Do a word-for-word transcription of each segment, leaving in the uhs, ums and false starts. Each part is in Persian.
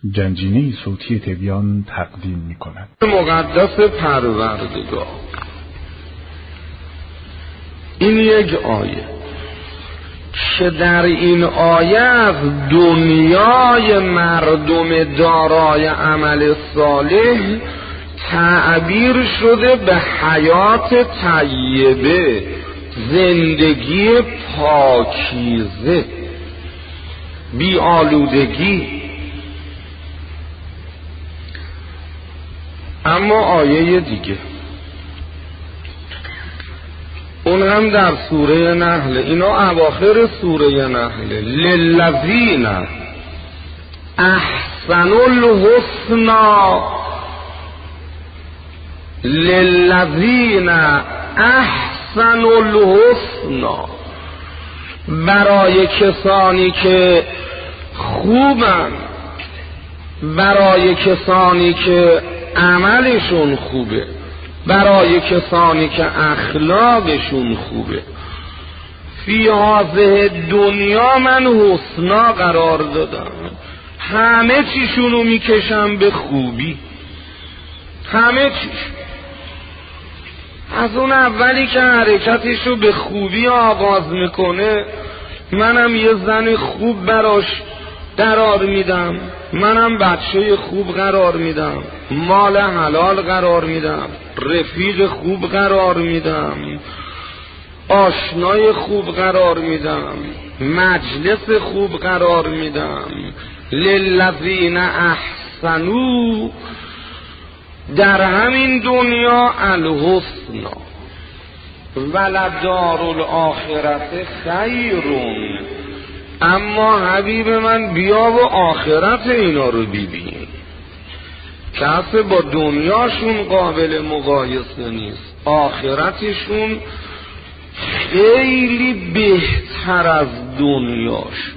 گنجینه صوتی تبیان تقدیم می کند. مقدس پروردگار. این یک آیه که در این آیه از دنیای مردم دارای عمل صالح تعبیر شده به حیات طیبه، زندگی پاکیزه، بی آلودگی. اما آیه دیگه اون هم در سوره نحل، اینا اواخر سوره نحل، للذین احسنوا الحسنا، للذین احسنوا الحسنا، برای کسانی که خوبن، برای کسانی که عملشون خوبه، برای کسانی که اخلاقشون خوبه. فی هذه دنیا من حسنا قرار دادم، همه چیشونو میکشم به خوبی، همه چیش. از اون اولی که حرکتشو به خوبی آغاز میکنه، منم یه زن خوب براش قرار میدم، منم بچه خوب قرار میدم، مال حلال قرار میدم، رفیق خوب قرار میدم، آشنای خوب قرار میدم، مجلس خوب قرار میدم. للذین احسنوا، در همین دنیا الحسنا ولدار الاخرت خیرون. اما حبیب من بیا و آخرت اینا رو ببین، کسی با دنیاشون قابل مقایسه نیست، آخرتشون خیلی بهتر از دنیاش.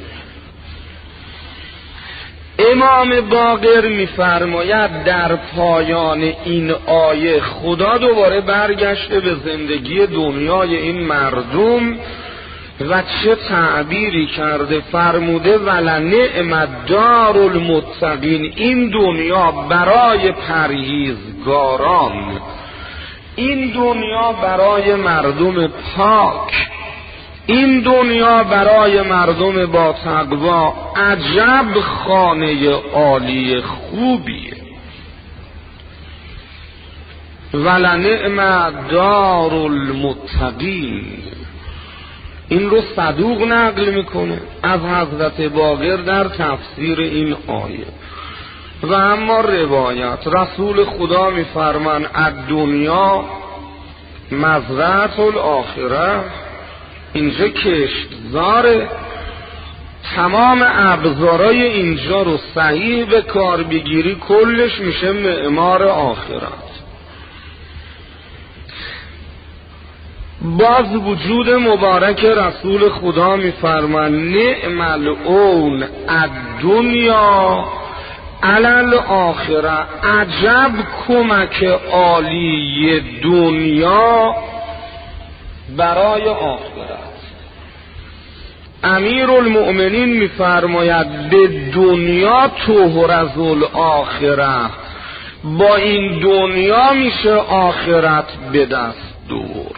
امام باقر میفرماید در پایان این آیه خدا دوباره برگشته به زندگی دنیای این مردم و چه تعبیری کرده، فرموده ولنعم دار المتقین، این دنیا برای پرهیزگاران، این دنیا برای مردم پاک، این دنیا برای مردم با تقوا عجب خانه عالی خوبیه. ولنعم دار المتقین، این رو صدوق نقل میکنه از حضرت باقر در تفسیر این آیه. و اما روایت رسول خدا میفرمان الدنیا مزرعة الاخره، اینجا کشتزاره، تمام ابزارای اینجا رو صحیح به کار بگیری کلش میشه معمار آخرت. باز وجود مبارک رسول خدا میفرمان نعم العون الدنیا علی الاخره، عجب کمک عالی دنیا برای آخرت. امیر المؤمنین میفرماید به دنیا تهرز الاخره، با این دنیا میشه آخرت به دست برد.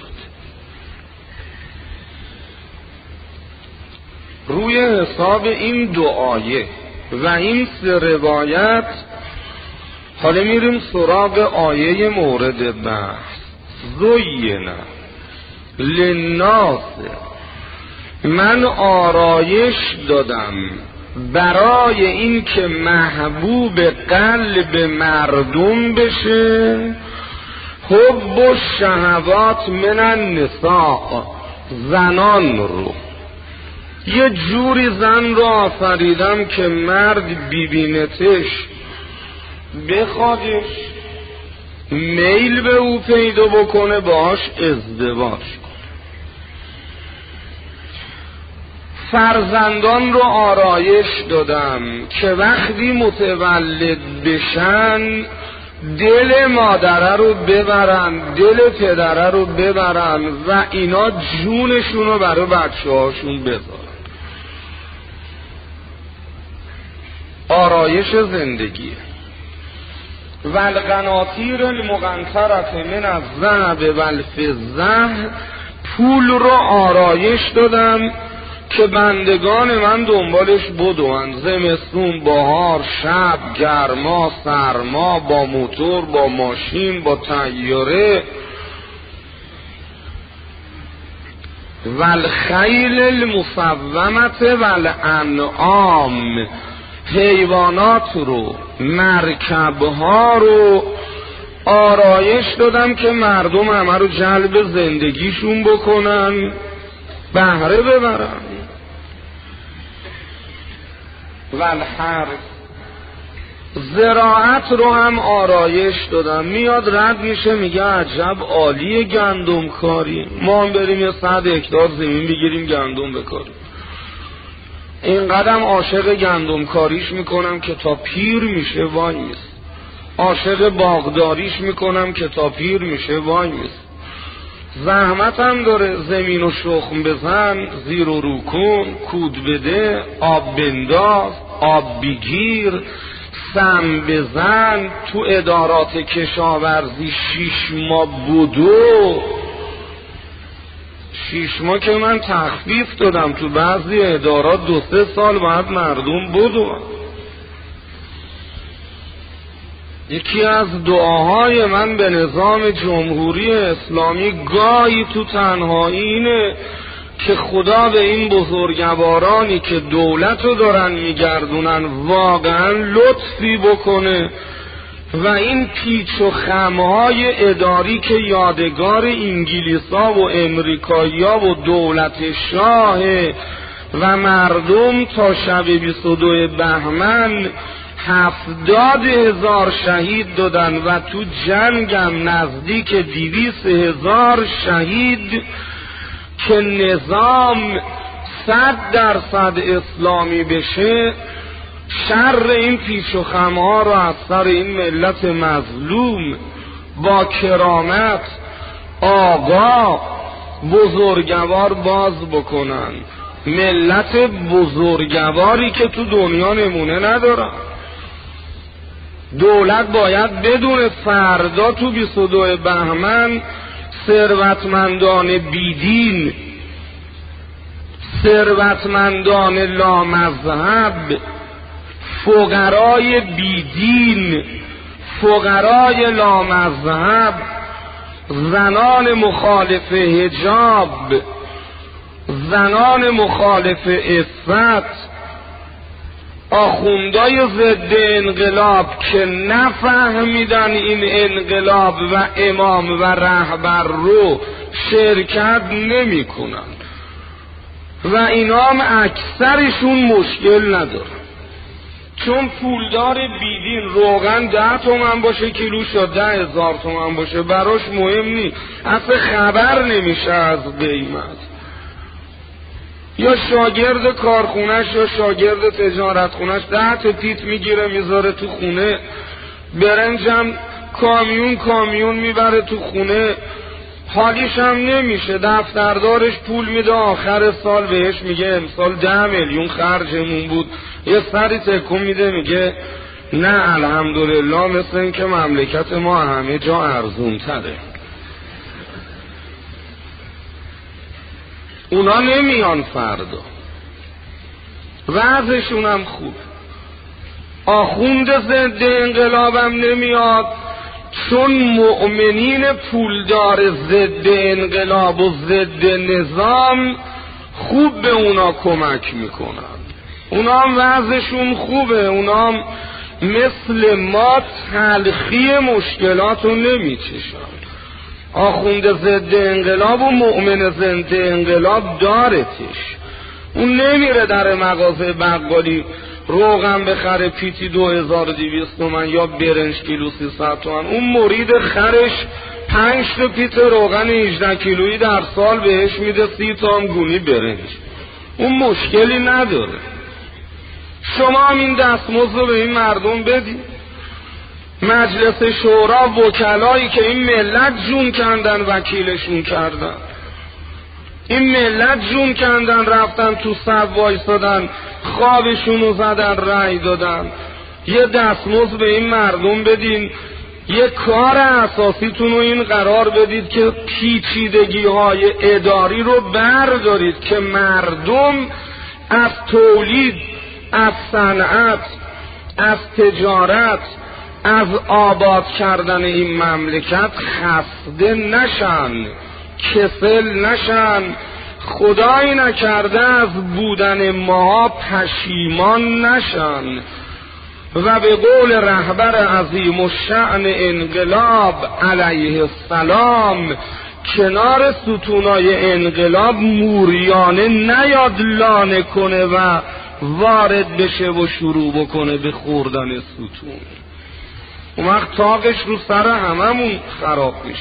روی حساب این دو آیه و این سه روایت حالا میریم سراغ آیه مورد بحث. زینه للناس، من آرایش دادم برای این که محبوب قلب مردم بشه حب و شهوات من النساء، زنان رو. یه جوری زن رو آفریدم که مرد ببینتش بخوادش، میل به او پیدا بکنه، باهاش ازدواج کنه. فرزندان رو آرایش دادم که وقتی متولد بشن دل مادره رو ببرن، دل پدره رو ببرن و اینا جونشون رو برای بچه هاشون بذارن. آرایش آرایش زندگیه. والقناطیر المقنطرة من الذهب والفضة، پول رو آرایش دادم که بندگان من دنبالش بدوند. زمستون، بهار، شب، گرما، سرما، با موتور، با ماشین، با طیاره. والخیل المسومة والانعام، حیوانات رو، مرکبها رو آرایش دادم که مردم همه رو جلب زندگیشون بکنن، بهره ببرن. والحرث، زراعت رو هم آرایش دادم. میاد رد میشه میگه عجب عالیه گندم کاری، ما هم بریم یه صد هکتار زمین بگیریم گندم بکاریم. این قدم عاشق گندم کاریش میکنم که تا پیر میشه وای میست. عاشق باغداریش میکنم که تا پیر میشه وای میست. زحمت هم داره، زمین و شخم بزن، زیر و رو کن، کود بده، آب بنداز، آب بگیر، سم بزن. تو ادارات کشاورزی شیش ماه بودو، شیش ماه که من تخفیف دادم، تو بعضی ادارات دو سه سال باید مردم بودو. یکی از دعاهای من به نظام جمهوری اسلامی گاهی تو تنهایی اینه که خدا به این بزرگوارانی که دولت رو دارن میگردونن واقعا لطفی بکنه و این پیچ و خمهای اداری که یادگار انگلیسا و امریکایی‌ها و دولت شاه و مردم تا شب بیست و دو بهمن هفتاد هزار شهید دادن و تو جنگم نزدیک دویست هزار شهید، که نظام صد درصد اسلامی بشه، شر این پیچ و خمها رو از سر این ملت مظلوم با کرامت آقا بزرگوار باز بکنن. ملت بزرگواری که تو دنیا نمونه ندارن. دولت باید بدون فردا تو بیست و دو بهمن ثروتمندان بیدین، ثروتمندان لامذهب، فقرای بیدین، فقرای لامذهب، زنان مخالف حجاب، زنان مخالف عفت، آخوندای ضد انقلاب که نفهمیدن این انقلاب و امام و رهبر رو شرکت نمی کنن و اینا هم اکثرشون مشکل ندارن، چون پولدار بیدین روغن ده تومن باشه کیلوش یا ده هزار تومن باشه براش مهم نی، اصلا خبر نمیشه از قیمت. یا شاگرد کارخونش یا شاگرد تجارت خونش ده تا پیت میگیره میذاره تو خونه، برنجم کامیون کامیون میبره تو خونه، حالیش هم نمیشه. دفتردارش پول میده آخر سال بهش میگه امسال ده میلیون خرجمون بود، یه سری تکون میده میگه نه الحمدلله مثل این که مملکت ما همه جا ارزون تره. اونا نمیان فردا، وضعشون هم خوب. آخوند ضد انقلابم نمیاد، چون مؤمنین پولدار ضد انقلاب و ضد نظام خوب به اونا کمک میکنن، اونا هم وضعشون خوبه، اونا هم مثل ما تلخی مشکلاتو نمیچشن. آخوند ضد انقلاب و مؤمن ضد انقلاب دارتش، اون نمیره در مغازه بقالی روغن بخره پیتی دو هزار و دویست تومن یا برنج کیلو سیصد تومن، اون مرید خرش پنج تا پیت روغن هجده کیلویی در سال بهش میده سی تا هم گونی برنج، اون مشکلی نداره. شما هم این دستمزد رو به این مردم بدید. مجلس شورا وکلایی که این ملت جون کندن وکیلشون کردن، این ملت جون کندن رفتن تو صف وایسادن خوابشونو زدن رأی دادن، یه دستمزد به این مردم بدین، یه کار اساسیتون رو این قرار بدید که پیچیدگی های اداری رو بردارید که مردم از تولید، از صنعت، از تجارت، از آباد کردن این مملکت خسته نشن، کسل نشن، خدایی نکرده از بودن ما پشیمان نشن. و به قول رهبر عظیم الشأن انقلاب علیه السلام، کنار ستونای انقلاب موریانه نیاد لانه کنه و وارد بشه و شروع بکنه به خوردن ستون. اون وقت تاقش رو سر هممون خراب میشه.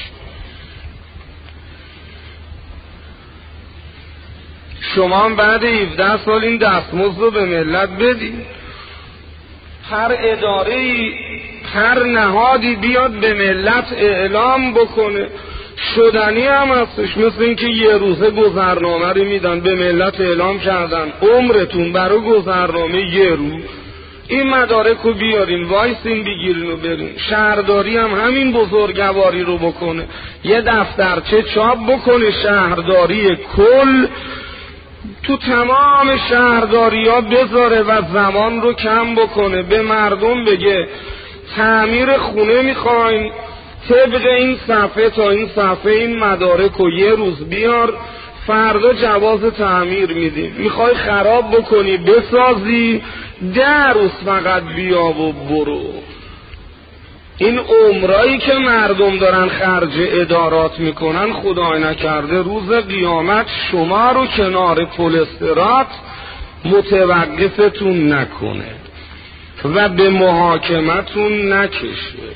شما هم بعد هفده سال این دستمزد رو به ملت بدید، هر اداره‌ای، هر نهادی بیاد به ملت اعلام بکنه. شدنی هم هستش، مثل اینکه یه روزه گذرنامه رو میدن به ملت اعلام کردن عمرتون برای گذرنامه یه روز این مدارک رو بیارین، وایسین بگیرین و برین. شهرداری هم همین بزرگواری رو بکنه، یه دفترچه چاپ بکنه شهرداری کل تو تمام شهرداری ها بذاره و زمان رو کم بکنه، به مردم بگه تعمیر خونه میخواین، طبق این صفحه تا این صفحه این مدارک رو یه روز بیار، فردا جواز تعمیر میدیم. میخوای خراب بکنی بسازی، ده روز فقط بیا و برو. این عمرایی که مردم دارن خرج ادارات میکنن، خدای نکرده روز قیامت شما رو کنار پلسترات متوقفتون نکنه و به محاکمتون نکشه.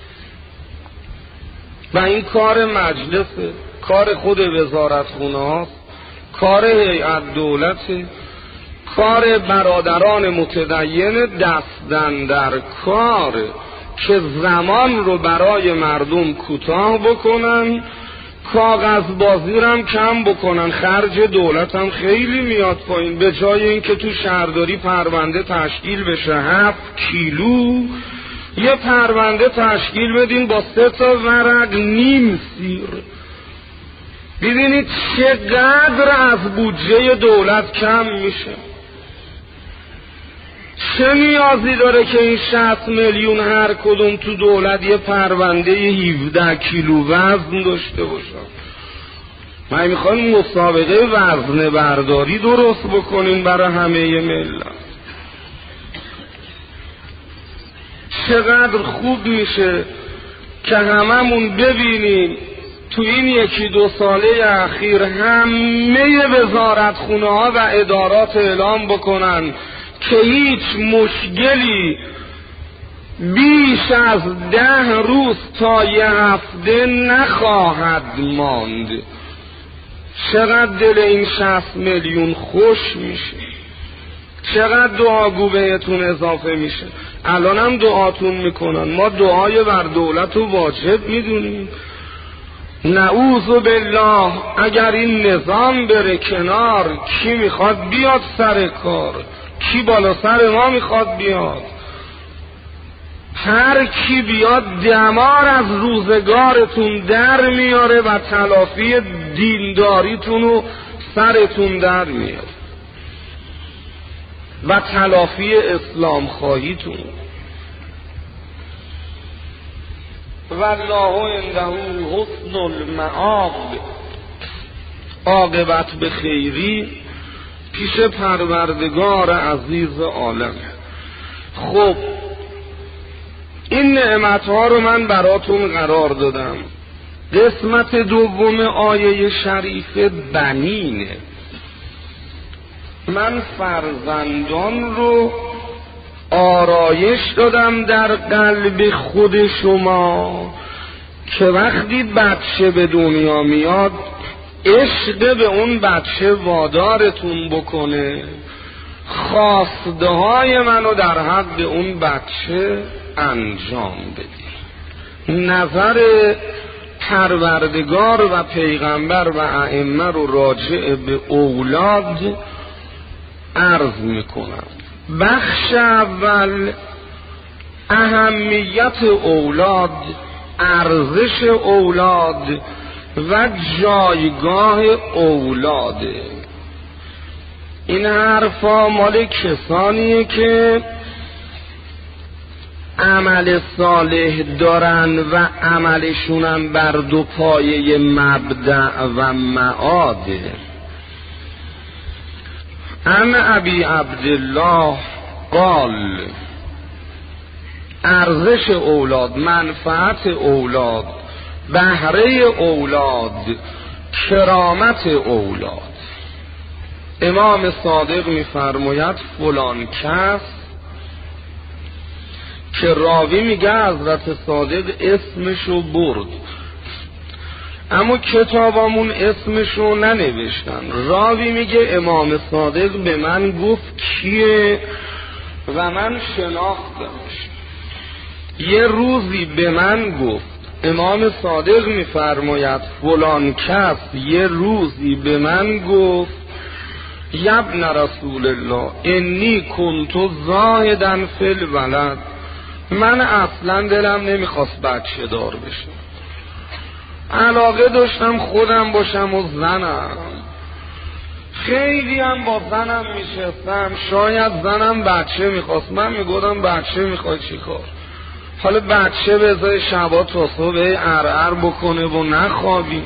و این کار مجلسه، کار خود وزارتخونه هاست، کار هیئت دولته، کار برادران متدین دستن در کار که زمان رو برای مردم کوتاه بکنن، کاغذ بازی هم کم بکنن، خرج دولت هم خیلی میاد پایین. به جای اینکه تو شهرداری پرونده تشکیل بشه هفت کیلو، یه پرونده تشکیل بدین با سه تا ورق نیم سیر. ببینید چقدر از بودجه دولت کم میشه. چه نیازی داره که این شصت میلیون هر کدوم تو دولت یه پرونده هفده کیلو وزن داشته باشن؟ من میخوام مسابقه وزن برداری درست بکنین برای همه ملت. چقدر خوب میشه که هممون ببینیم تو این یکی دو ساله اخیر همه وزارتخونه ها و ادارات اعلام بکنن که هیچ مشکلی بیش از ده روز تا یه هفته نخواهد ماند. چقدر دل این شصت میلیون خوش میشه، چقدر دعاگو بهتون اضافه میشه. الان هم دعاتون میکنن، ما دعای بر دولت رو واجب میدونیم. نعوذ بالله اگر این نظام بره کنار، کی میخواد بیاد سر کار؟ کی بالا سر ما میخواد بیاد؟ هر کی بیاد دمار از روزگارتون در میاره و تلافی دینداریتون رو سرتون در میاره و تلافی اسلام خواهیتون. والله عنده حسن المآب، عاقبت به خیری پیش پروردگار عزیز عالم. خب این نعمتها رو من براتون قرار دادم. قسمت دوم آیه شریف بنینه. من فرزندان رو آرایش دادم در قلب خود شما که وقتی بچه به دنیا میاد عشق به اون بچه وادارتون بکنه، خواسته های منو در حق اون بچه انجام بدی. نظر پروردگار و پیغمبر و ائمه رو راجع به اولاد عرض میکنم. بخش اول اهمیت اولاد، ارزش اولاد و جایگاه اولاده. این حرفا مال کسانیه که عمل صالح دارن و عملشونم بر دو پایه مبدأ و معاده. عن ابی عبدالله قال ارزش اولاد، منفعت اولاد، بهره اولاد، کرامت اولاد. امام صادق میفرماید فلان کس، که راوی میگه حضرت صادق اسمشو برد، اما کتابامون اسمشو ننوشتن. راوی میگه امام صادق به من گفت کیه و من شناختمش. یه روزی به من گفت، امام صادق میفرماید فلان کس یه روزی به من گفت یبن رسول الله انی کنت زاهدن فی الولد، من اصلا دلم نمیخواست بچه دار بشم، علاقه داشتم خودم باشم و زنم، خیلی هم با زنم میشستم، شاید زنم بچه میخواست، من میگودم بچه میخوای چی کار، حالا بچه بذاری شبا تا صبح ارعر بکنه و نخوابی،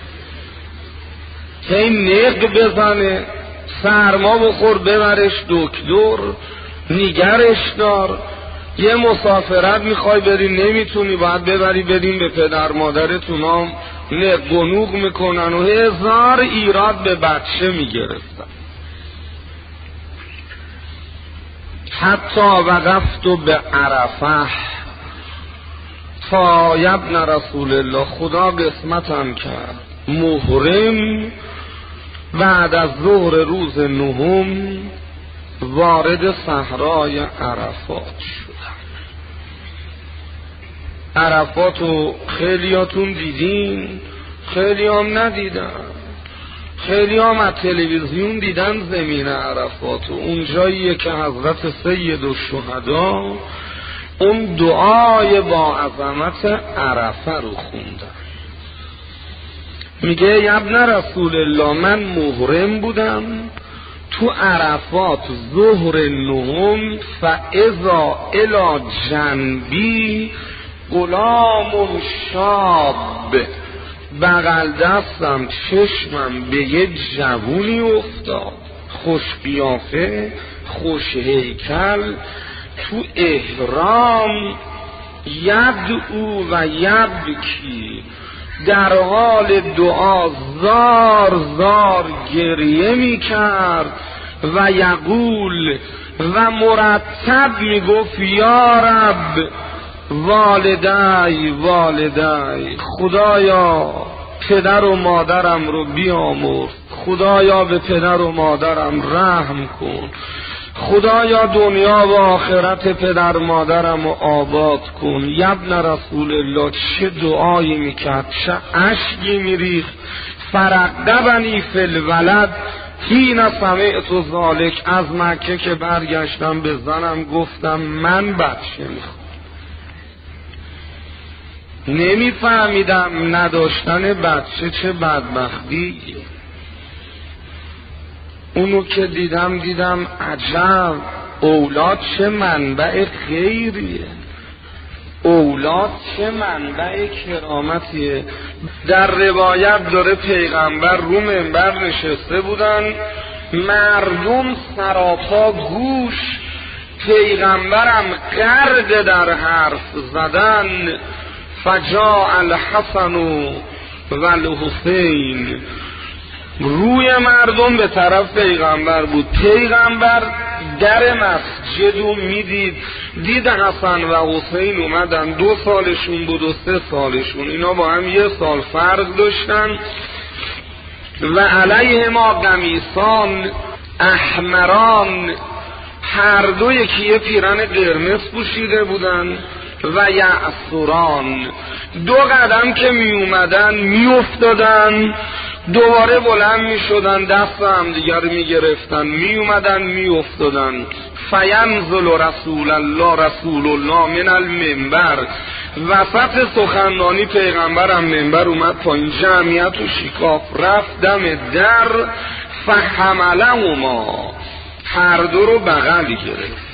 هی نق بزنه، سرما بخور ببرش دکتر، نگرش دار، یه مسافرت میخوای بری نمیتونی، باید ببری بدیم به پدر مادرتون، هم نق و نوق میکنن و هزار ایراد به بچه میگرفتن. حتی وقفت به عرفه تا یبن رسول الله، خدا قسمتم کرد محرم بعد از ظهر روز نهم وارد صحرای عرفات شدم. عرفاتو خیلیاتون دیدین، خیلی هم ندیدن، خیلی هم از تلویزیون دیدن زمین عرفاتو، اون جاییه که حضرت سید الشهدا اون دعای با عظمت عرفه رو خوندن. میگه یبن رسول الله من محرم بودم تو عرفات ظهر نهم، فاذا الی جنبی غلام شاب، بغل دستم چشمم به یه جوونی افتاد، خوش قیافه، خوش هیکل، تو احرام، یدعو و یبکی، در حال دعا زار زار گریه می کرد و یقول و مرتب می گفت یا رب والدی والدی، خدایا پدر و مادرم رو بیامرز، خدایا به پدر و مادرم رحم کن، خدایا دنیا و آخرت پدر مادرم رو آباد کن. یبن رسول الله چه دعایی میکرد، چه اشکی میریخت. فرقدبنی فی الولد حین سمعت ذالک، از مکه که برگشتم به زنم گفتم من بچه میخوام. نمیفهمیدم نداشتن بچه چه بدبختی. اونو که دیدم دیدم عجب، اولاد چه منبع خیریه، اولاد چه منبع کرامتیه. در روایت داره پیغمبر رو منبر نشسته بودن، مردم سراپا گوش، پیغمبرم غرق در حرف زدن. فجاء الحسن و الحسین، روی مردم به طرف پیغمبر بود، پیغمبر در مسجد رو میدید، دید حسن و حسین اومدن، دو سالشون بود و سه سالشون، اینا با هم یه سال فرق داشتن و علیهما قمیصان احمران، هر دو یکی یه پیرن قرمز پوشیده بودن و یعصران، دو قدم که می اومدن می افتادن، دوباره بلند می شدن، دست هم دیگر می گرفتن، می اومدن می افتادن. فینزل رسول الله رسول الله من المنبر. وسط سخنرانی پیغمبرم منبر اومد پایین، جمعیت و شکاف رفت دم در، فحملهما، هر دو رو بغل گرفت.